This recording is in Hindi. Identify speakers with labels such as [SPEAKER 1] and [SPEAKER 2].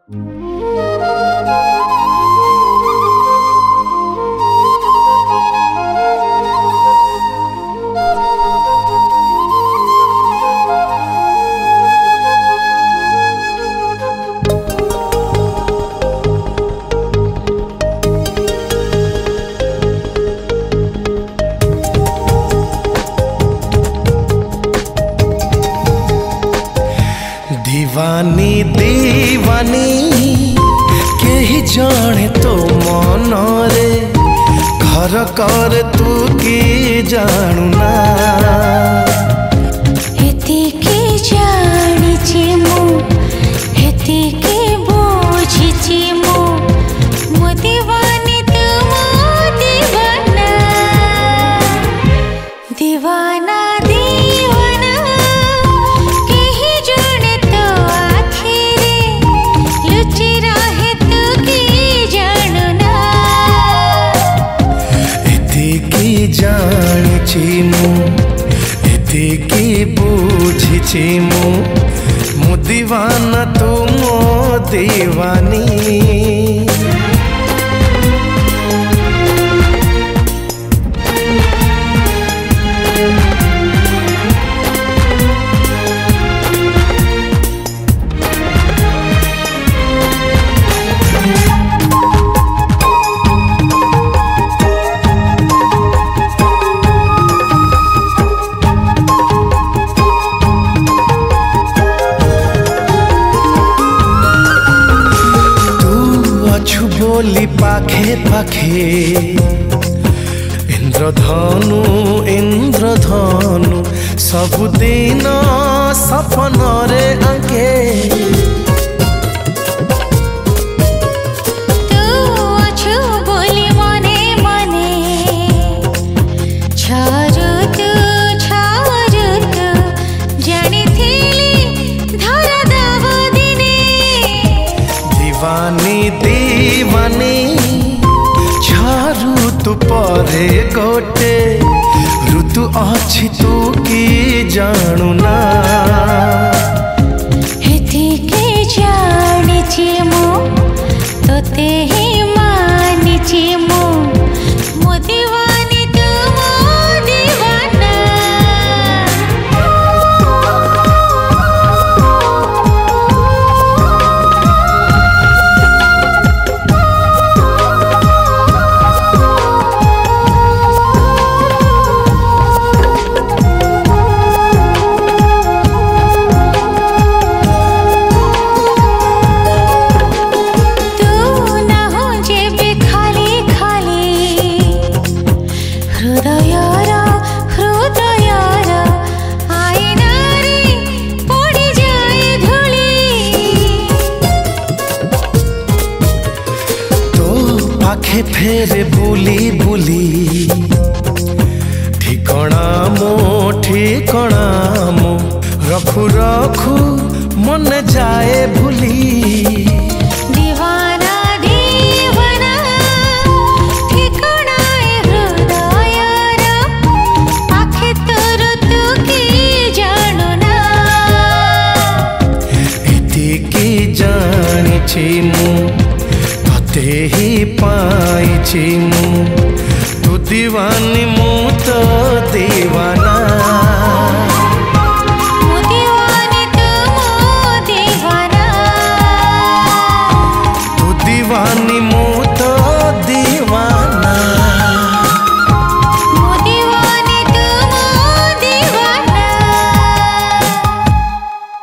[SPEAKER 1] दीवानी दीवानी केही जाने तो मन रे घर कर तू की जानू ना
[SPEAKER 2] हेतिके जानिछि मु हेतिके बुझिछि मु मो दीवानी तुम दीवाना दीवाना दीवाना केही जाने तो आखिरे लुचि रहे तू की जानू ना
[SPEAKER 1] एतिकी जानिछि मु एतिकी बुझिछि मु मो दीवाना तू मो दीवानी बोली पाखे पाखे इंद्रधनु इंद्रधनु सबुदिन सपन रे आंके
[SPEAKER 2] तू अछु बोली मने मने छारू तू जानी थीली धरा दब दिने
[SPEAKER 1] दीवानी दीवानी झारू तू परे गोटे ऋतु अच्छी तू की जानू ना
[SPEAKER 2] हेतिके जानिछि मु तोते ही मानिछि मु मो दीवानी तू मो दीवाना
[SPEAKER 1] आखे फेरे बुली बुली ठिकणा मो रखु रखु मन जाए भूली
[SPEAKER 2] दीवाना दीवाना ठिकणा हृदयर आखे तोर तू की जानू ना
[SPEAKER 1] एतिकी जानिछि मु तोते ही पाइछि मु तू दीवानी मु तो दीवाना।